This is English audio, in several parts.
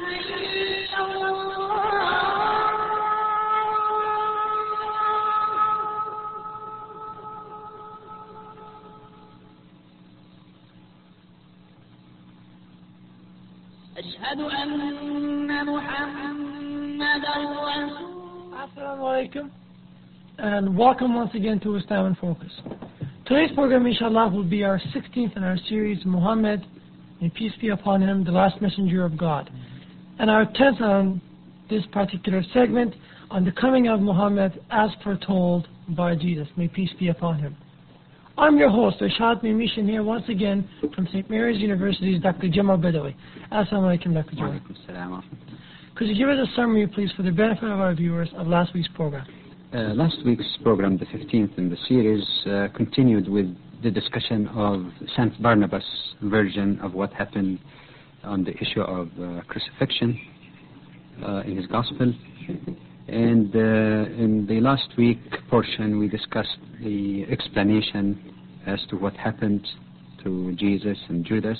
أشهد أن محمدًا رسول. Assalamu alaikum, and welcome once again to Islam in Focus. Today's program, inshallah, will be our 16th in our series, Muhammad, may peace be upon him, the last messenger of God. And our 10th on this particular segment, on the coming of Muhammad as foretold by Jesus, may peace be upon him. I'm your host, Rashad Mimishan, here once again from St. Mary's University's Dr. Jamal Badawi. Assalamu alaikum, Dr. Jamal. Could you give us a summary, please, for the benefit of our viewers, of last week's program? Last week's program, the 15th in the series, continued with the discussion of St. Barnabas' version of what happened on the issue of crucifixion in his gospel. And in the last week portion, we discussed the explanation as to what happened to Jesus and Judas.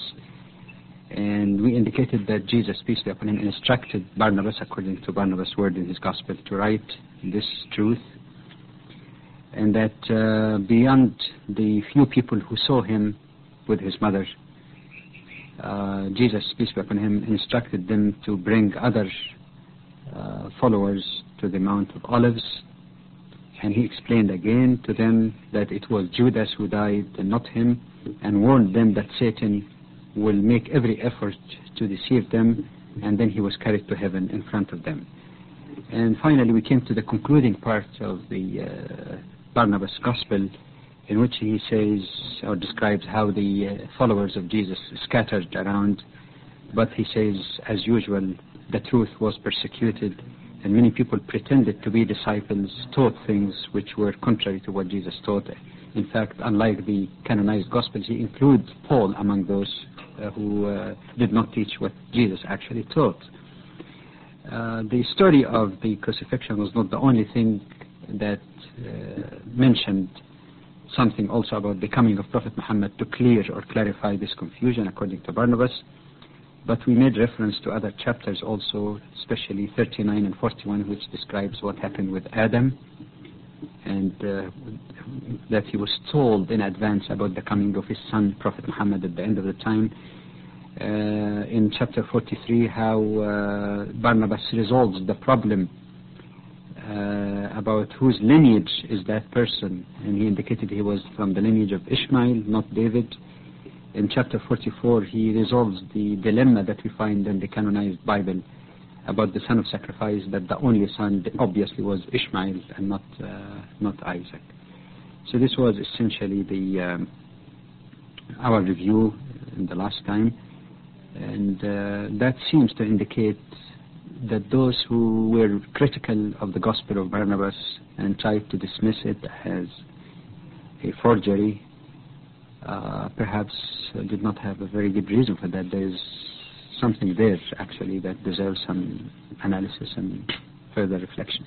And we indicated that Jesus, peace be upon him, instructed Barnabas, according to Barnabas' word in his gospel, to write this truth. And that beyond the few people who saw him with his mother, Jesus, peace be upon him, instructed them to bring other followers to the Mount of Olives. And he explained again to them that it was Judas who died and not him, and warned them that Satan will make every effort to deceive them, and then he was carried to heaven in front of them. And finally we came to the concluding part of the Barnabas Gospel, in which he says or describes how the followers of Jesus scattered around, but he says, as usual, the truth was persecuted, and many people pretended to be disciples, taught things which were contrary to what Jesus taught. In fact, unlike the canonized Gospels, he includes Paul among those who did not teach what Jesus actually taught. The story of the crucifixion was not the only thing that mentioned something also about the coming of Prophet Muhammad to clear or clarify this confusion, according to Barnabas. But we made reference to other chapters also, especially 39 and 41, which describes what happened with Adam, and that he was told in advance about the coming of his son, Prophet Muhammad, at the end of the time. In chapter 43, how Barnabas resolves the problem about whose lineage is that person, and he indicated he was from the lineage of Ishmael, not David. In chapter 44, he resolves the dilemma that we find in the canonized Bible about the son of sacrifice, that the only son obviously was Ishmael and not Isaac. So this was essentially the our review in the last time, and that seems to indicate that those who were critical of the Gospel of Barnabas and tried to dismiss it as a forgery perhaps did not have a very good reason for that. There is something there actually that deserves some analysis and further reflections.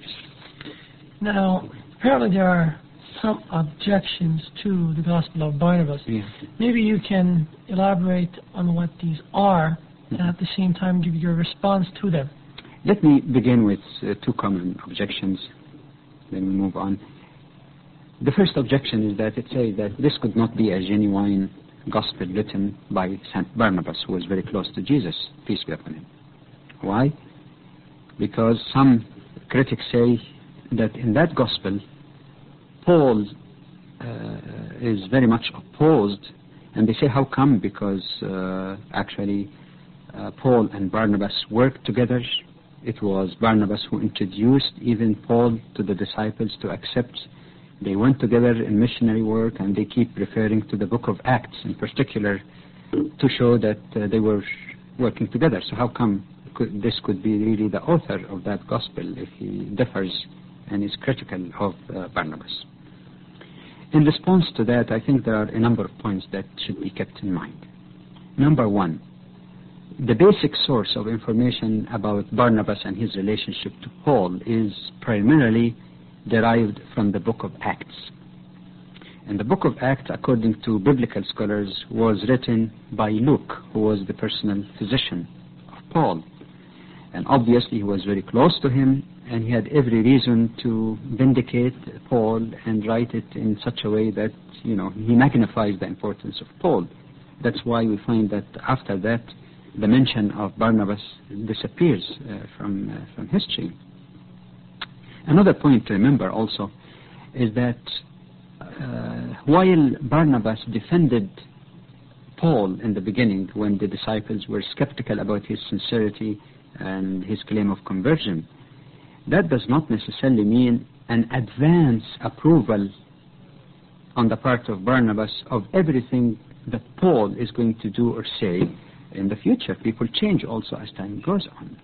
Now, apparently there are some objections to the Gospel of Barnabas. Yeah. Maybe you can elaborate on what these are, and at the same time give your response to them. Let me begin with two common objections, then we move on. The first objection is that it says that this could not be a genuine gospel written by St. Barnabas, who was very close to Jesus, peace be upon him. Why? Because some critics say that in that gospel, Paul is very much opposed, and they say how come? Because actually Paul and Barnabas worked together. It was Barnabas who introduced even Paul to the disciples to accept. They went together in missionary work, and they keep referring to the book of Acts in particular to show that they were working together. So how come this could be really the author of that gospel if he differs and is critical of Barnabas? In response to that, I think there are a number of points that should be kept in mind. Number one, the basic source of information about Barnabas and his relationship to Paul is primarily derived from the book of Acts. And the book of Acts, according to biblical scholars, was written by Luke, who was the personal physician of Paul. And obviously he was very close to him, and he had every reason to vindicate Paul and write it in such a way that, he magnifies the importance of Paul. That's why we find that after that, the mention of Barnabas disappears from history. Another point to remember also is that while Barnabas defended Paul in the beginning, when the disciples were skeptical about his sincerity and his claim of conversion, that does not necessarily mean an advance approval on the part of Barnabas of everything that Paul is going to do or say in the future. People change also as time goes on.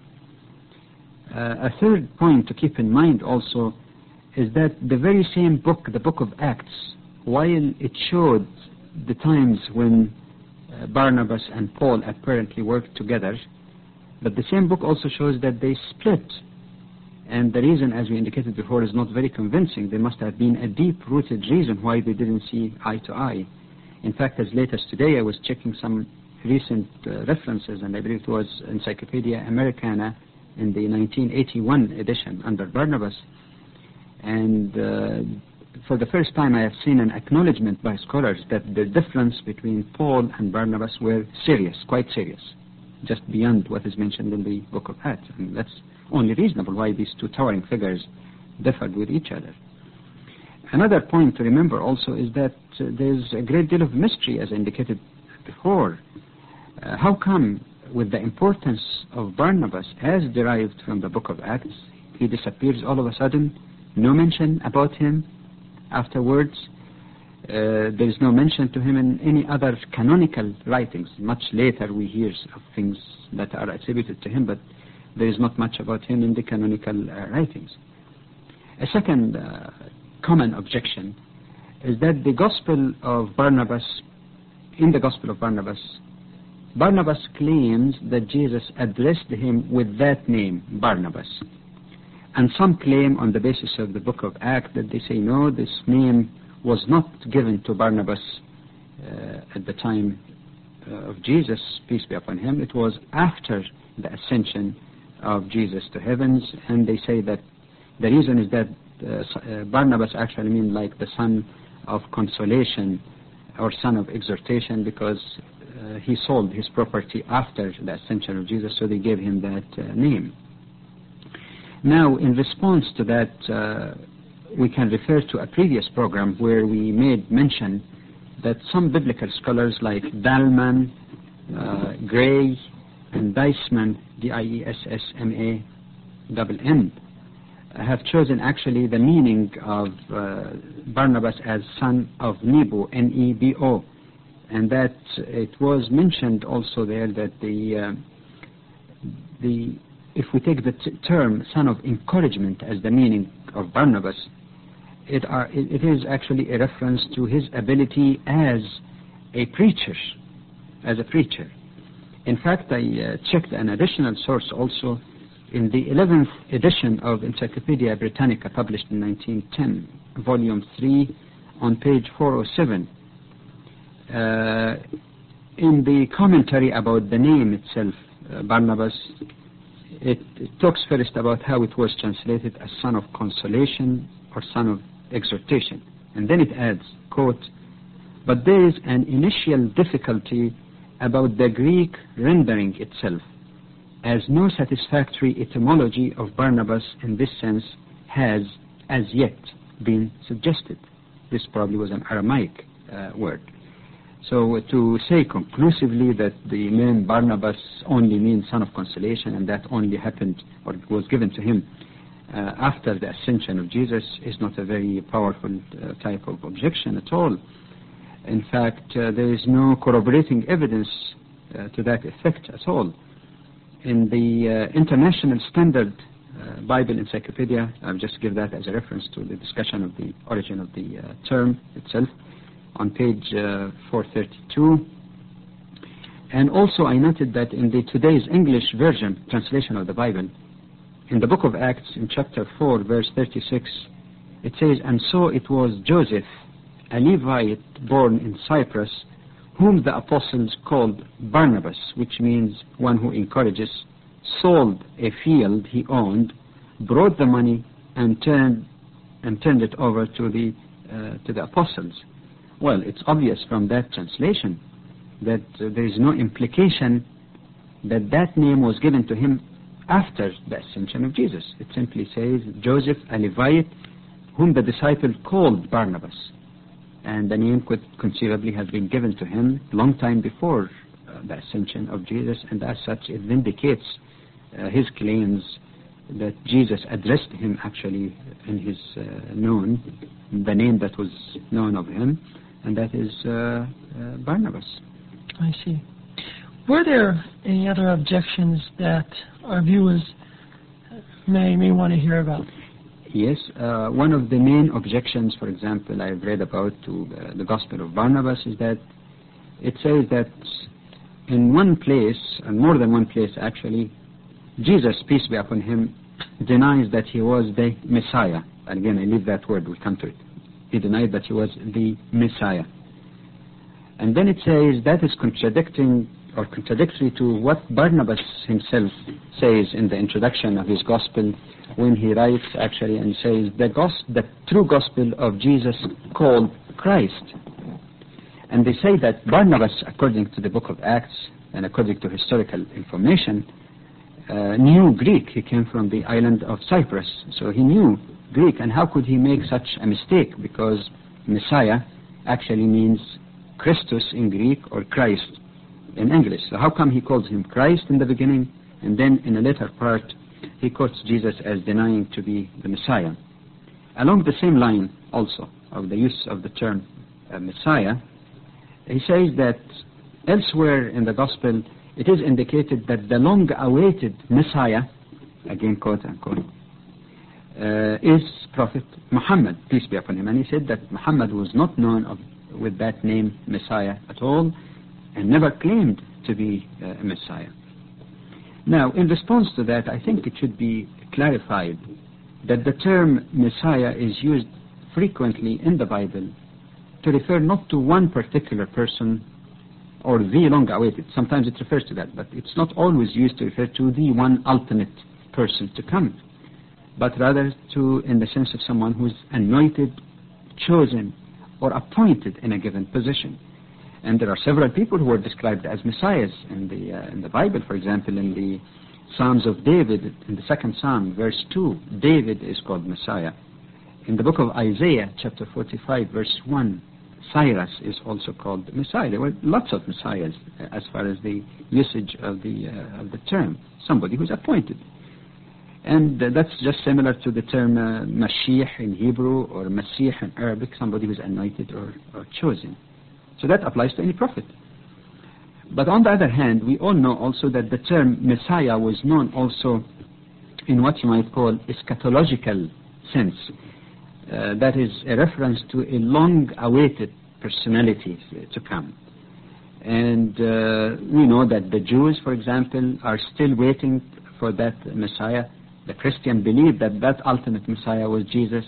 A third point to keep in mind also is that the very same book, the book of Acts, while it showed the times when Barnabas and Paul apparently worked together, but the same book also shows that they split. And the reason, as we indicated before, is not very convincing. There must have been a deep-rooted reason why they didn't see eye to eye. In fact, as late as today, I was checking some recent references, and I believe it was Encyclopedia Americana in the 1981 edition under Barnabas. And for the first time, I have seen an acknowledgement by scholars that the difference between Paul and Barnabas were serious, quite serious, just beyond what is mentioned in the book of Acts. And that's only reasonable why these two towering figures differed with each other. Another point to remember also is that there's a great deal of mystery, as indicated before. How come, with the importance of Barnabas as derived from the book of Acts, he disappears all of a sudden? No mention about him afterwards. There is no mention to him in any other canonical writings. Much later we hear of things that are attributed to him, but there is not much about him in the canonical writings. A second common objection is that the Gospel of Barnabas, in the Gospel of Barnabas, Barnabas claims that Jesus addressed him with that name, Barnabas. And some claim on the basis of the book of Acts that they say, no, this name was not given to Barnabas at the time of Jesus, peace be upon him. It was after the ascension of Jesus to heavens, and they say that the reason is that Barnabas actually means like the son of consolation or son of exhortation, because he sold his property after the ascension of Jesus, so they gave him that name. Now, in response to that, we can refer to a previous program where we made mention that some biblical scholars like Dalman, Gray, and Deisman, Diessman, have chosen actually the meaning of Barnabas as son of Nebo, Nebo, and that it was mentioned also there that if we take the term son of encouragement as the meaning of Barnabas, it is actually a reference to his ability as a preacher. In fact, I checked an additional source also in the 11th edition of Encyclopedia Britannica, published in 1910, volume 3, on page 407. In the commentary about the name itself, Barnabas, it talks first about how it was translated as son of consolation or son of exhortation. And then it adds, quote, but there is an initial difficulty about the Greek rendering itself, as no satisfactory etymology of Barnabas in this sense has as yet been suggested. This probably was an Aramaic word. So to say conclusively that the name Barnabas only means son of consolation and that only happened or was given to him after the ascension of Jesus is not a very powerful type of objection at all. In fact, there is no corroborating evidence to that effect at all. In the International Standard Bible Encyclopedia, I'll just give that as a reference to the discussion of the origin of the term itself, on page 432. And also I noted that in the today's English version translation of the Bible, in the book of Acts, in chapter 4, verse 36, it says, and so it was Joseph, a Levite born in Cyprus, whom the apostles called Barnabas, which means one who encourages, sold a field he owned, brought the money, and turned it over to the apostles. Well, it's obvious from that translation that there is no implication that name was given to him after the ascension of Jesus. It simply says Joseph, a Levite, whom the disciple called Barnabas. And the name could conceivably have been given to him long time before the ascension of Jesus, and as such it vindicates his claims that Jesus addressed him actually in his the name that was known of him, and that is Barnabas. I see. Were there any other objections that our viewers may want to hear about? Yes, one of the main objections, for example, I've read about to the Gospel of Barnabas is that it says that in one place, and more than one place actually, Jesus, peace be upon him, denies that he was the Messiah. And again, I leave that word, we'll come to it. He denied that he was the Messiah. And then it says that is contradictory to what Barnabas himself says in the introduction of his Gospel, when he writes actually and says the true Gospel of Jesus called Christ. And they say that Barnabas, according to the book of Acts and according to historical information, knew Greek. He came from the island of Cyprus, so he knew Greek. And how could he make such a mistake? Because Messiah actually means Christus in Greek or Christ in English. So how come he calls him Christ in the beginning, and then in a later part he quotes Jesus as denying to be the Messiah? Along the same line also of the use of the term Messiah, he says that elsewhere in the Gospel it is indicated that the long-awaited Messiah, again quote unquote, is Prophet Muhammad, peace be upon him. And he said that Muhammad was not known with that name Messiah at all, and never claimed to be a Messiah. Now, in response to that, I think it should be clarified that the term Messiah is used frequently in the Bible to refer not to one particular person or the long-awaited. Sometimes it refers to that, but it's not always used to refer to the one ultimate person to come, but rather to in the sense of someone who's anointed, chosen, or appointed in a given position. And there are several people who were described as messiahs in the Bible. For example, in the Psalms of David, in the second Psalm, verse 2, David is called Messiah. In the book of Isaiah, chapter 45, verse 1, Cyrus is also called Messiah. There were lots of messiahs as far as the usage of the term, somebody who's appointed. And that's just similar to the term Mashiach in Hebrew or Masih in Arabic, somebody who's anointed or chosen. So that applies to any prophet. But on the other hand, we all know also that the term Messiah was known also in what you might call eschatological sense. That is a reference to a long-awaited personality to come. And we know that the Jews, for example, are still waiting for that Messiah. The Christian believe that ultimate Messiah was Jesus.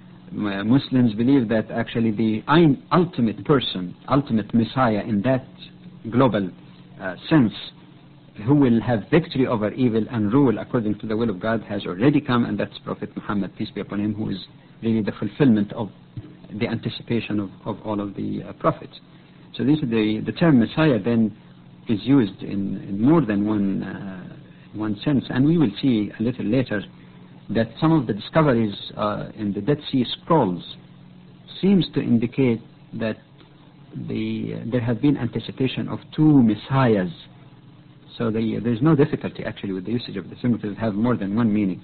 Muslims believe that actually the ultimate person, ultimate Messiah in that global sense, who will have victory over evil and rule according to the will of God, has already come, and that's Prophet Muhammad, peace be upon him, who is really the fulfillment of the anticipation of all of the prophets. So this is the term Messiah then is used in more than one sense, and we will see a little later that some of the discoveries in the Dead Sea Scrolls seems to indicate that there have been anticipation of two messiahs. So there's no difficulty actually with the usage of the term, because it have more than one meaning.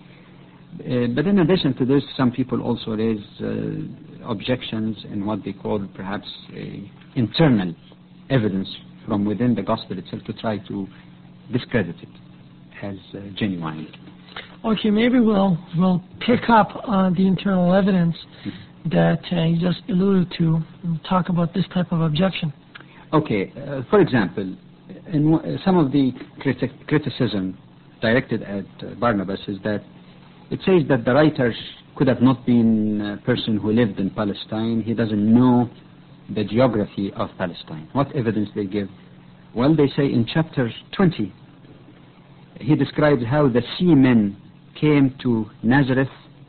But in addition to this, some people also raise objections in what they call perhaps internal evidence from within the gospel itself to try to discredit it as genuine. Okay, maybe we'll pick up on the internal evidence that you just alluded to and talk about this type of objection. Okay, for example, in some of the criticism directed at Barnabas is that it says that the writer could have not been a person who lived in Palestine. He doesn't know the geography of Palestine. What evidence they give? Well, they say in chapter 20, he describes how the seamen came to Nazareth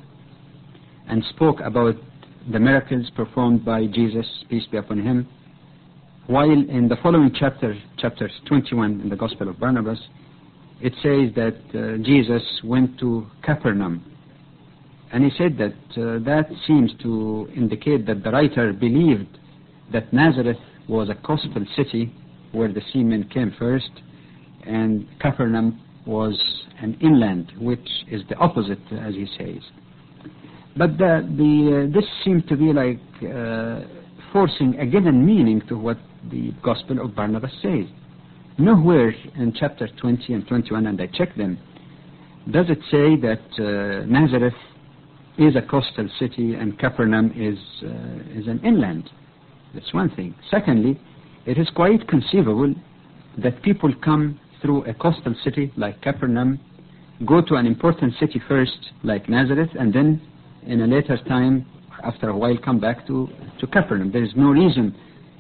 and spoke about the miracles performed by Jesus, peace be upon him, while in the following chapter 21 in the Gospel of Barnabas, it says that Jesus went to Capernaum. And he said that that seems to indicate that the writer believed that Nazareth was a coastal city where the seamen came first, and Capernaum was an inland, which is the opposite, as he says. But this seemed to be like forcing a given meaning to what the Gospel of Barnabas says. Nowhere in chapter 20 and 21, and I checked them, does it say that Nazareth is a coastal city and Capernaum is an inland. That's one thing. Secondly, it is quite conceivable that people come through a coastal city like Capernaum, go to an important city first like Nazareth, and then in a later time, after a while, come back to Capernaum. There is no reason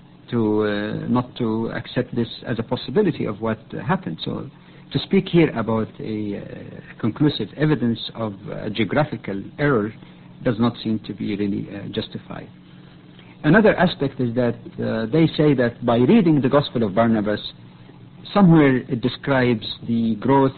to not to accept this as a possibility of what happened. So to speak here about a conclusive evidence of geographical error does not seem to be really justified. Another aspect is that they say that by reading the Gospel of Barnabas, somewhere it describes the growth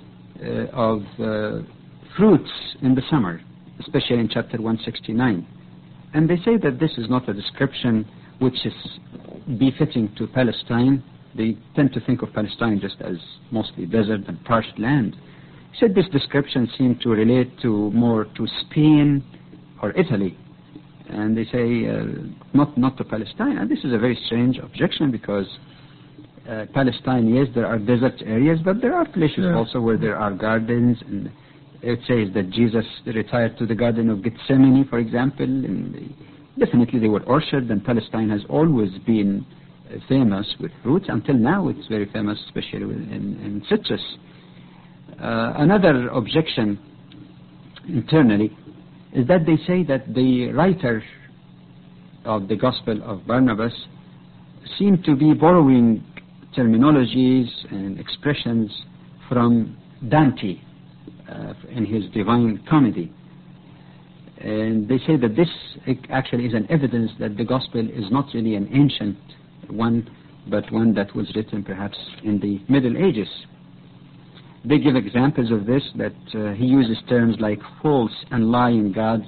of fruits in the summer, especially in chapter 169. And they say that this is not a description which is befitting to Palestine. They tend to think of Palestine just as mostly desert and parched land. He said this description seemed to relate more to Spain or Italy. And they say not to Palestine. And this is a very strange objection, because Palestine, yes, there are desert areas, but there are places also where there are gardens. And it says that Jesus retired to the Garden of Gethsemane, for example. And definitely they were orchards, and Palestine has always been famous with fruits. Until now it's very famous, especially in citrus. Another objection internally is that they say that the writer of the Gospel of Barnabas seemed to be borrowing terminologies and expressions from Dante in his Divine Comedy. And they say that this actually is an evidence that the Gospel is not really an ancient one, but one that was written perhaps in the Middle Ages. They give examples of this, that he uses terms like false and lying gods,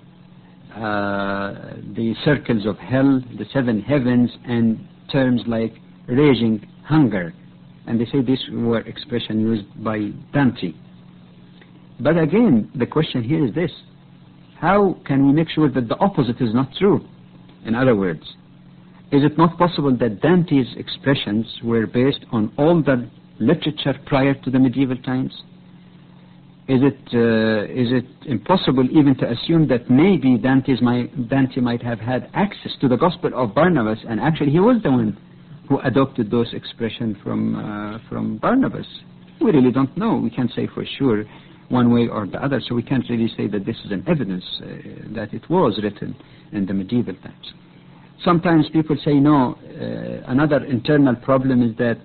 the circles of hell, the seven heavens, and terms like raging hunger. And they say these were expressions used by Dante. But again, the question here is this: how can we make sure that the opposite is not true? In other words, is it not possible that Dante's expressions were based on all the literature prior to the medieval times? Is it impossible even to assume that maybe Dante might have had access to the Gospel of Barnabas, and actually he was the one who adopted those expressions from Barnabas? We really don't know. We can't say for sure one way or the other, so we can't really say that this is an evidence that it was written in the medieval times. Sometimes people say no. Another internal problem is that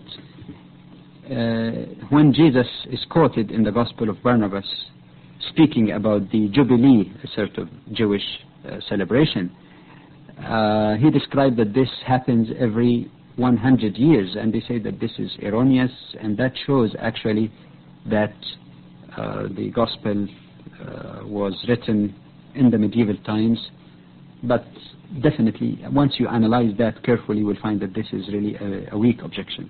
when Jesus is quoted in the Gospel of Barnabas speaking about the Jubilee, a sort of Jewish celebration, he described that this happens every 100 years, and they say that this is erroneous, and that shows actually that the Gospel was written in the medieval times. But definitely, once you analyze that carefully, you will find that this is really a weak objection.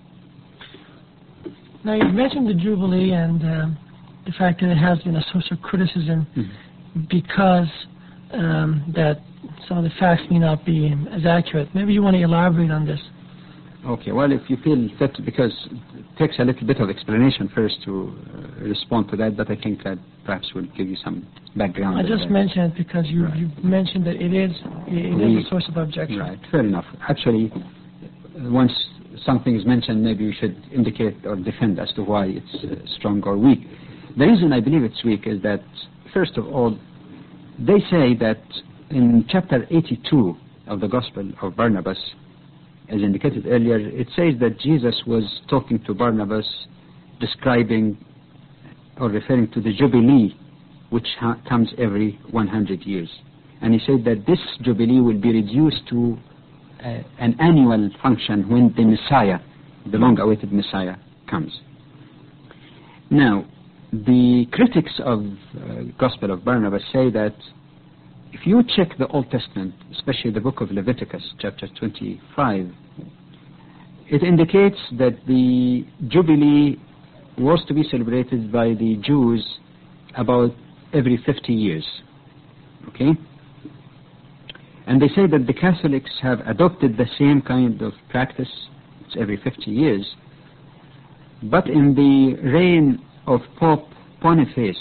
Now, you mentioned the Jubilee and the fact that it has been a source of criticism because that some of the facts may not be as accurate. Maybe you want to elaborate on this. Okay, well, if you feel fit, because it takes a little bit of explanation first to respond to that, but I think that perhaps will give you some background. I just mentioned it because you mentioned that it is a source of objection. Right, fair enough. Actually, once something is mentioned, maybe you should indicate or defend as to why it's strong or weak. The reason I believe it's weak is that, first of all, they say that in chapter 82 of the Gospel of Barnabas, as indicated earlier, it says that Jesus was talking to Barnabas describing or referring to the Jubilee, which comes every 100 years. And he said that this Jubilee will be reduced to an annual function when the Messiah, the long-awaited Messiah, comes. Now, the critics of Gospel of Barnabas say that if you check the Old Testament, especially the book of Leviticus, chapter 25, it indicates that the Jubilee was to be celebrated by the Jews about every 50 years. Okay? And they say that the Catholics have adopted the same kind of practice, it's every 50 years. But in the reign of Pope Boniface,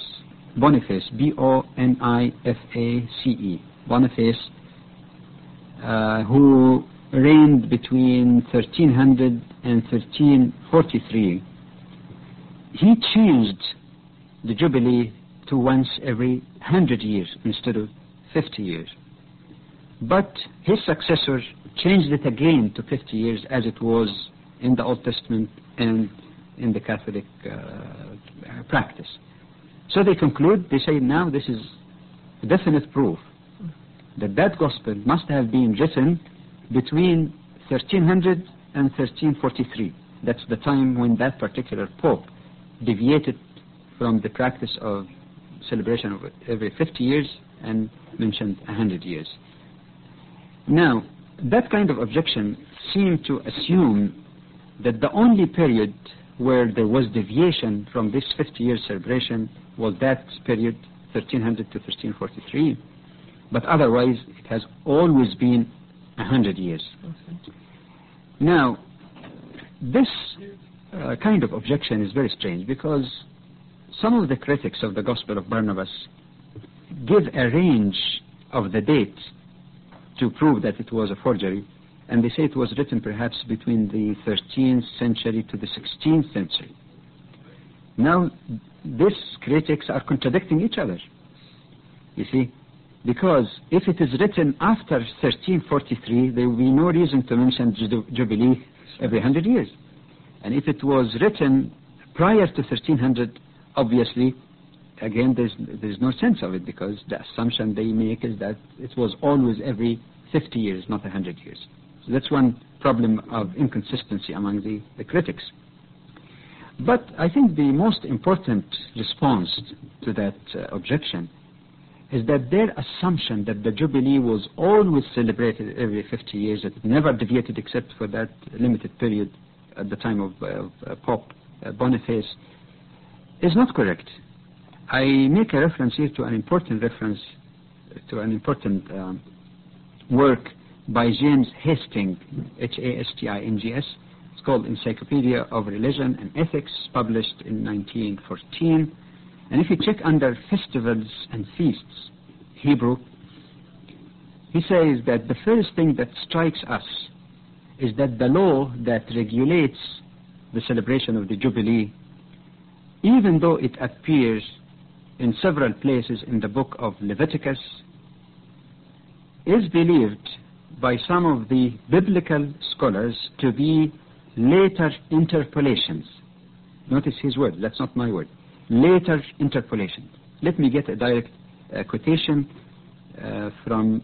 B-O-N-I-F-A-C-E, Boniface, who reigned between 1300 and 1343, he changed the Jubilee to once every 100 years instead of 50 years. But his successor changed it again to 50 years as it was in the Old Testament and in the Catholic practice. So they conclude, they say now this is definite proof that that gospel must have been written between 1300 and 1343. That's the time when that particular pope deviated from the practice of celebration of every 50 years and mentioned 100 years. Now, that kind of objection seemed to assume that the only period where there was deviation from this 50-year celebration was that period, 1300 to 1343. But otherwise, it has always been 100 years. Okay. Now, this kind of objection is very strange because some of the critics of the Gospel of Barnabas give a range of the date to prove that it was a forgery, and they say it was written perhaps between the 13th century to the 16th century. Now, these critics are contradicting each other, you see, because if it is written after 1343, there will be no reason to mention Jubilee every 100 years. And if it was written prior to 1300, obviously, again, there's no sense of it because the assumption they make is that it was always every 50 years, not 100 years. So that's one problem of inconsistency among the critics. But I think the most important response to that objection is that their assumption that the Jubilee was always celebrated every 50 years, that it never deviated except for that limited period at the time of Pope Boniface, is not correct. I make a reference here to an important work by James Hastings, H-A-S-T-I-N-G-S. It's called Encyclopedia of Religion and Ethics, published in 1914. And if you check under festivals and feasts, Hebrew, he says that the first thing that strikes us is that the law that regulates the celebration of the Jubilee, even though it appears in several places in the book of Leviticus, is believed by some of the biblical scholars to be later interpolations. Notice his word, that's not my word. Later interpolation. Let me get a direct quotation from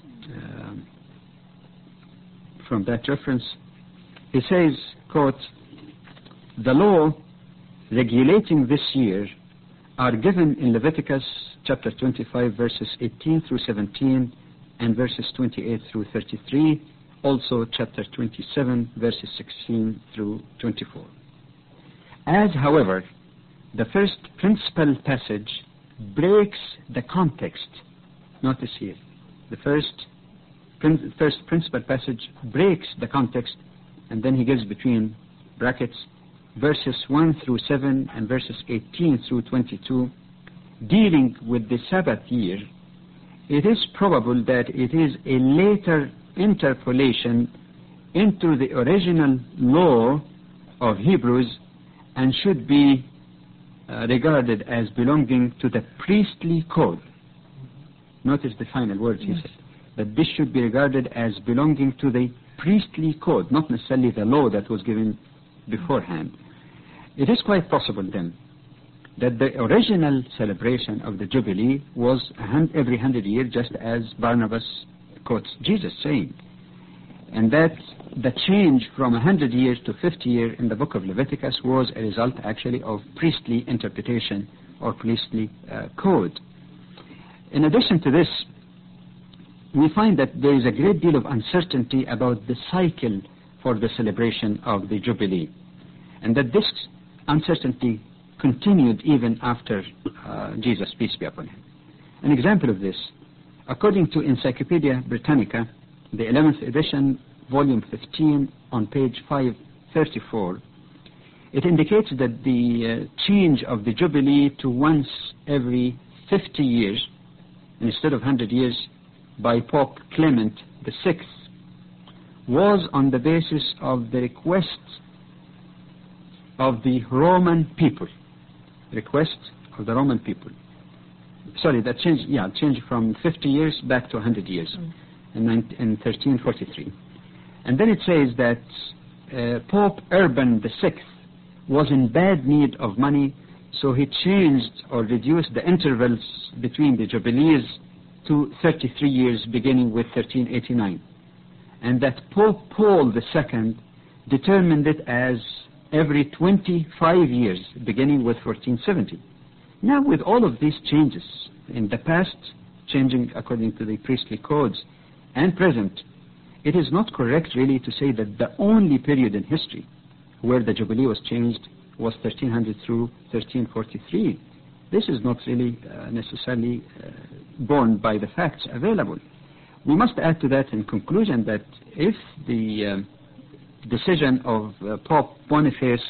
that reference. He says, quote, "The law regulating this year are given in Leviticus chapter 25 verses 18 through 17 and verses 28 through 33, also chapter 27 verses 16 through 24. As, however, the first principal passage breaks the context. Notice here, the first principal passage breaks the context, and then he gives between brackets verses 1 through 7 and verses 18 through 22, dealing with the Sabbath year. It is probable that it is a later interpolation into the original law of Hebrews and should be regarded as belonging to the priestly code." Notice the final words he said, that this should be regarded as belonging to the priestly code, not necessarily the law that was given beforehand. It is quite possible then that the original celebration of the Jubilee was every 100 years, just as Barnabas quotes Jesus saying, and that the change from 100 years to 50 years in the book of Leviticus was a result actually of priestly interpretation or priestly code. In addition to this, we find that there is a great deal of uncertainty about the cycle for the celebration of the Jubilee, and that this uncertainty continued even after Jesus, peace be upon him. An example of this, according to Encyclopedia Britannica, the 11th edition, volume 15, on page 534, it indicates that the change of the Jubilee to once every 50 years, instead of 100 years, by Pope Clement VI, was on the basis of the requests of the Roman people. Request of the Roman people. Sorry, that changed from 50 years back to 100 years in 1343. And then it says that Pope Urban VI was in bad need of money, so he changed or reduced the intervals between the Jubilees to 33 years, beginning with 1389. And that Pope Paul II determined it as every 25 years, beginning with 1470. Now, with all of these changes in the past, changing according to the priestly codes, and present, it is not correct really to say that the only period in history where the Jubilee was changed was 1300 through 1343. This is not really necessarily borne by the facts available. We must add to that in conclusion that if the decision of Pope Boniface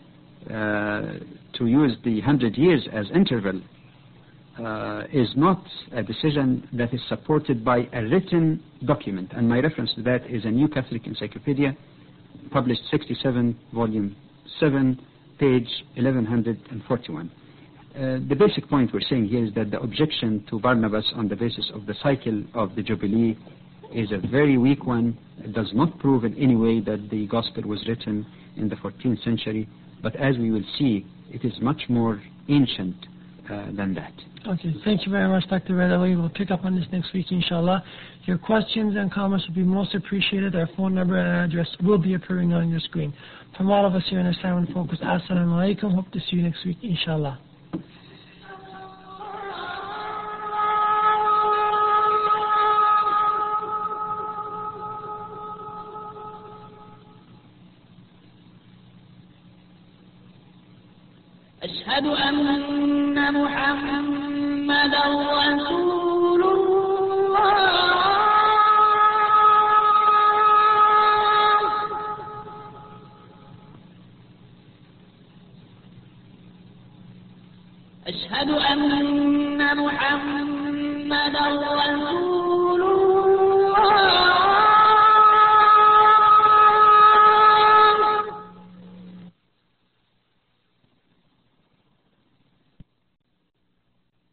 to use the 100 years as interval is not a decision that is supported by a written document, and my reference to that is a New Catholic Encyclopedia, published 67, volume 7, page 1141. The basic point we're saying here is that the objection to Barnabas on the basis of the cycle of the Jubilee is a very weak one. It does not prove in any way that the Gospel was written in the 14th century, but as we will see, it is much more ancient than that. Okay, thank you very much, Dr. Redawi. We'll pick up on this next week, inshallah. Your questions and comments will be most appreciated. Our phone number and address will be appearing on your screen. From all of us here in Islam in Focus, Assalamu alaikum. Hope to see you next week, inshallah. أشهد أن محمدا رسول الله أشهد أن محمدا رسول